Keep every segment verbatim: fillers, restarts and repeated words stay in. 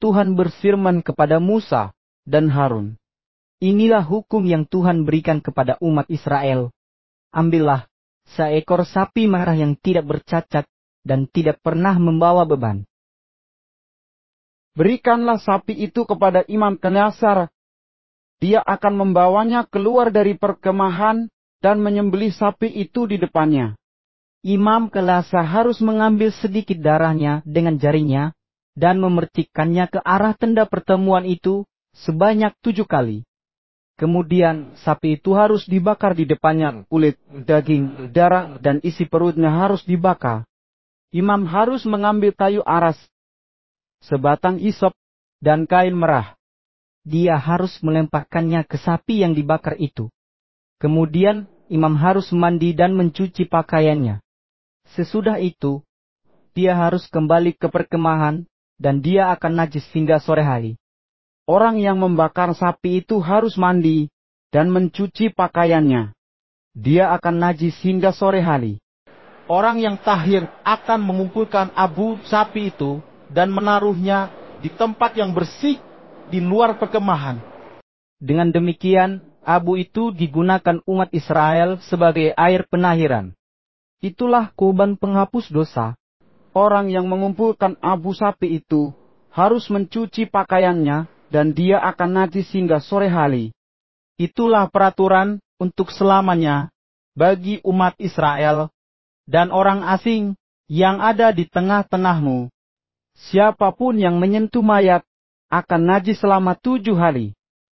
Tuhan berfirman kepada Musa dan Harun, "Inilah hukum yang Tuhan berikan kepada umat Israel. Ambillah seekor sapi merah yang tidak bercacat dan tidak pernah membawa beban. Berikanlah sapi itu kepada imam Eleasar. Dia akan membawanya keluar dari perkemahan dan menyembelih sapi itu di depannya. Imam Eleasar harus mengambil sedikit darahnya dengan jarinya dan memercikkannya ke arah tenda pertemuan itu sebanyak tujuh kali. Kemudian sapi itu harus dibakar di depannya, kulit, daging, darah, dan isi perutnya harus dibakar. Imam harus mengambil kayu aras, sebatang hisop, dan kain merah. Dia harus melemparkannya ke sapi yang dibakar itu. Kemudian imam harus mandi dan mencuci pakaiannya. Sesudah itu, dia harus kembali ke perkemahan, dan dia akan najis hingga sore hari. Orang yang membakar sapi itu harus mandi dan mencuci pakaiannya. Dia akan najis hingga sore hari. Orang yang tahir akan mengumpulkan abu sapi itu dan menaruhnya di tempat yang bersih di luar perkemahan. Dengan demikian, abu itu digunakan umat Israel sebagai air penahiran. Itulah kurban penghapus dosa. Orang yang mengumpulkan abu sapi itu harus mencuci pakaiannya dan dia akan najis hingga sore hari. Itulah peraturan untuk selamanya bagi umat Israel dan orang asing yang ada di tengah-tengahmu. Siapapun yang menyentuh mayat akan najis selama tujuh hari.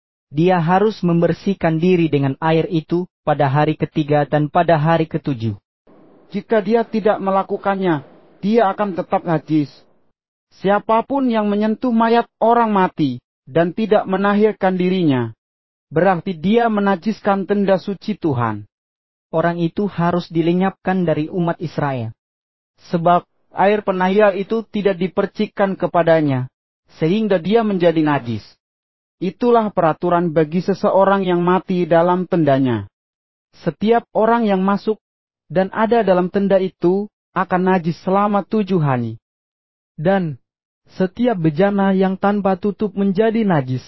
Dia harus membersihkan diri dengan air itu pada hari ketiga dan pada hari ketujuh. Jika dia tidak melakukannya, dia akan tetap najis. Siapapun yang menyentuh mayat orang mati dan tidak menahirkan dirinya, berarti dia menajiskan tenda suci Tuhan. Orang itu harus dilenyapkan dari umat Israel. Sebab air penahir itu tidak dipercikkan kepadanya, sehingga dia menjadi najis. Itulah peraturan bagi seseorang yang mati dalam tendanya. Setiap orang yang masuk dan ada dalam tenda itu akan najis selama tujuh hari. Dan setiap bejana yang tanpa tutup menjadi najis.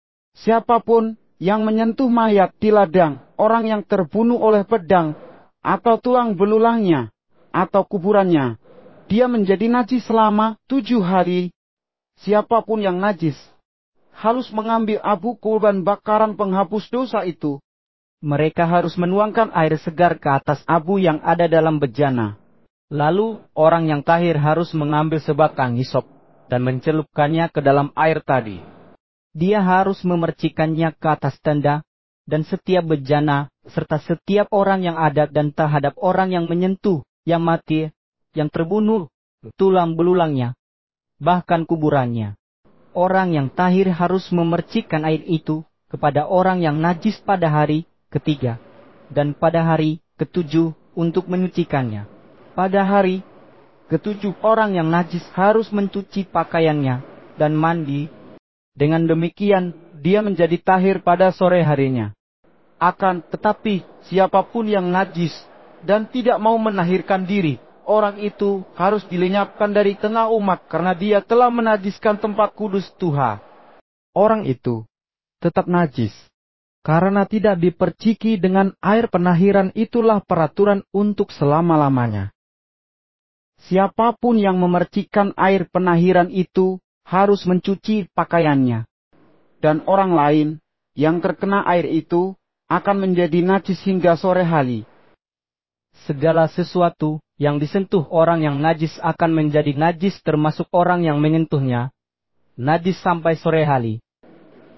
Siapapun yang menyentuh mayat di ladang, orang yang terbunuh oleh pedang, atau tulang belulangnya, atau kuburannya, dia menjadi najis selama tujuh hari. Siapapun yang najis harus mengambil abu kurban bakaran penghapus dosa itu. Mereka harus menuangkan air segar ke atas abu yang ada dalam bejana. Lalu orang yang tahir harus mengambil sebatang hisop dan mencelupkannya ke dalam air tadi. Dia harus memercikannya ke atas tenda dan setiap bejana serta setiap orang yang ada dan terhadap orang yang menyentuh, yang mati, yang terbunuh, tulang belulangnya, bahkan kuburannya. Orang yang tahir harus memercikkan air itu kepada orang yang najis pada hari ketiga dan pada hari ketujuh untuk menyucikannya. Pada hari ketujuh orang yang najis harus mencuci pakaiannya dan mandi. Dengan demikian dia menjadi tahir pada sore harinya. Akan tetapi siapapun yang najis dan tidak mau menahirkan diri, orang itu harus dilenyapkan dari tengah umat karena dia telah menajiskan tempat kudus Tuhan. Orang itu tetap najis karena tidak diperciki dengan air penahiran. Itulah peraturan untuk selama-lamanya. Siapapun yang memercikkan air penahiran itu harus mencuci pakaiannya. Dan orang lain yang terkena air itu akan menjadi najis hingga sore hari. Segala sesuatu yang disentuh orang yang najis akan menjadi najis termasuk orang yang menyentuhnya, najis sampai sore hari.